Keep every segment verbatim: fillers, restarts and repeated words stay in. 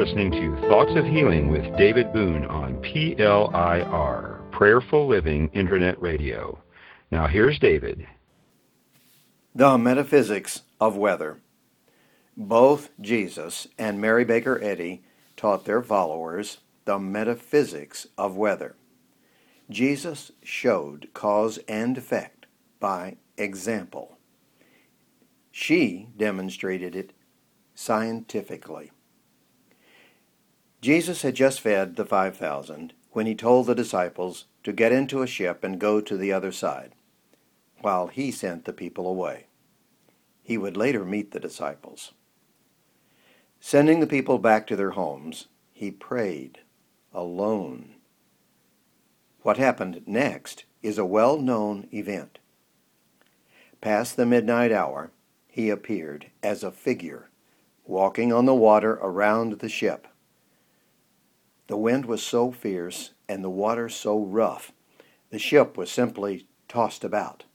listening to Thoughts of Healing with David Boone on P L I R, Prayerful Living Internet Radio. Now here's David. The Metaphysics of Weather. Both Jesus and Mary Baker Eddy taught their followers the metaphysics of weather. Jesus showed cause and effect by example. She demonstrated it scientifically. Jesus had just fed the five thousand when he told the disciples to get into a ship and go to the other side, while he sent the people away. He would later meet the disciples. Sending the people back to their homes, he prayed alone. What happened next is a well-known event. Past the midnight hour, he appeared as a figure, walking on the water around the ship. The wind was so fierce and the water so rough, the ship was simply tossed about.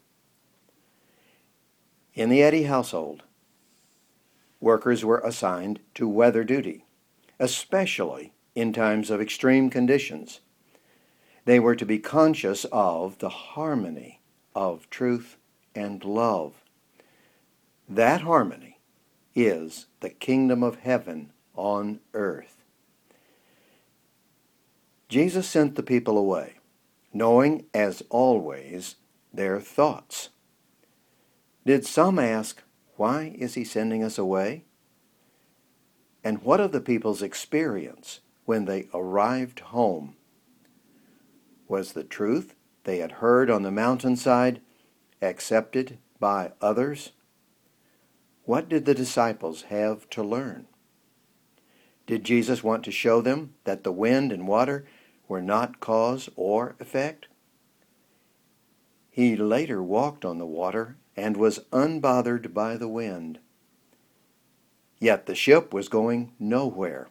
In the Eddy household, workers were assigned to weather duty, especially in times of extreme conditions. They were to be conscious of the harmony of truth and love. That harmony is the kingdom of heaven on earth. Jesus sent the people away, knowing, as always, their thoughts. Did some ask, why is he sending us away? And what of the people's experience when they arrived home? Was the truth they had heard on the mountainside accepted by others? What did the disciples have to learn? Did Jesus want to show them that the wind and water were not cause or effect? He later walked on the water and was unbothered by the wind. Yet the ship was going nowhere.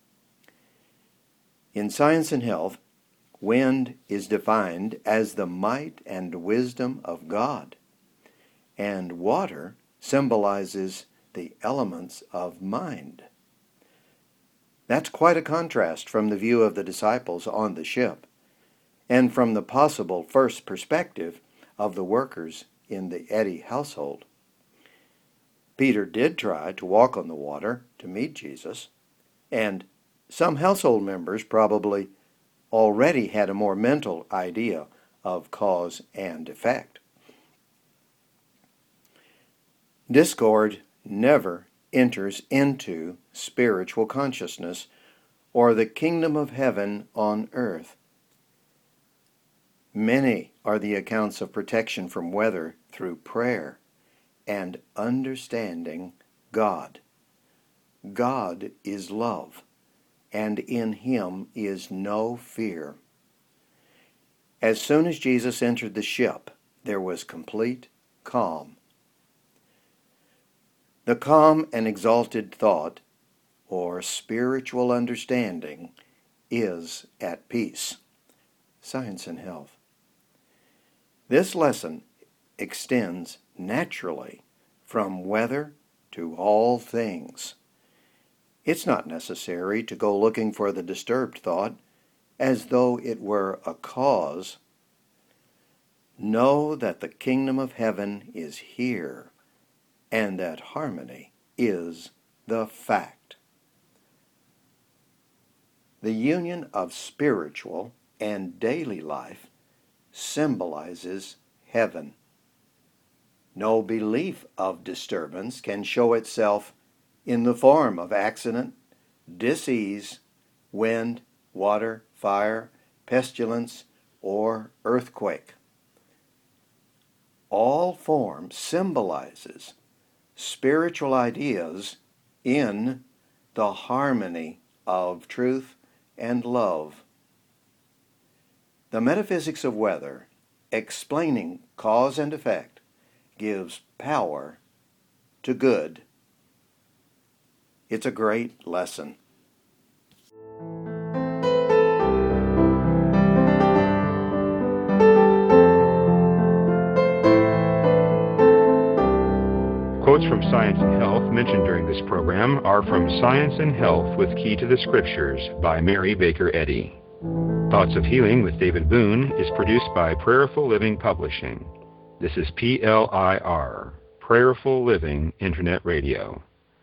In Science and Health, wind is defined as the might and wisdom of God, and water symbolizes the elements of mind. That's quite a contrast from the view of the disciples on the ship, and from the possible first perspective of the workers in the Eddy household. Peter did try to walk on the water to meet Jesus, and some household members probably already had a more mental idea of cause and effect. Discord never enters into spiritual consciousness or the kingdom of heaven on earth. Many are the accounts of protection from weather through prayer and understanding God. God is love, and in him is no fear. As soon as Jesus entered the ship, there was complete calm. The calm and exalted thought, or spiritual understanding, is at peace. Science and Health. This lesson extends naturally from weather to all things. It's not necessary to go looking for the disturbed thought as though it were a cause. Know that the kingdom of heaven is here, and that harmony is the fact. The union of spiritual and daily life symbolizes heaven. No belief of disturbance can show itself in the form of accident, disease, wind, water, fire, pestilence, or earthquake. All form symbolizes spiritual ideas in the harmony of truth and love. The metaphysics of weather, explaining cause and effect, gives power to good. It's a great lesson. quotes from Science and Health mentioned during this program are from Science and Health with Key to the Scriptures by Mary Baker Eddy. Thoughts of Healing with David Boone is produced by Prayerful Living Publishing. This is P L I R, Prayerful Living Internet Radio.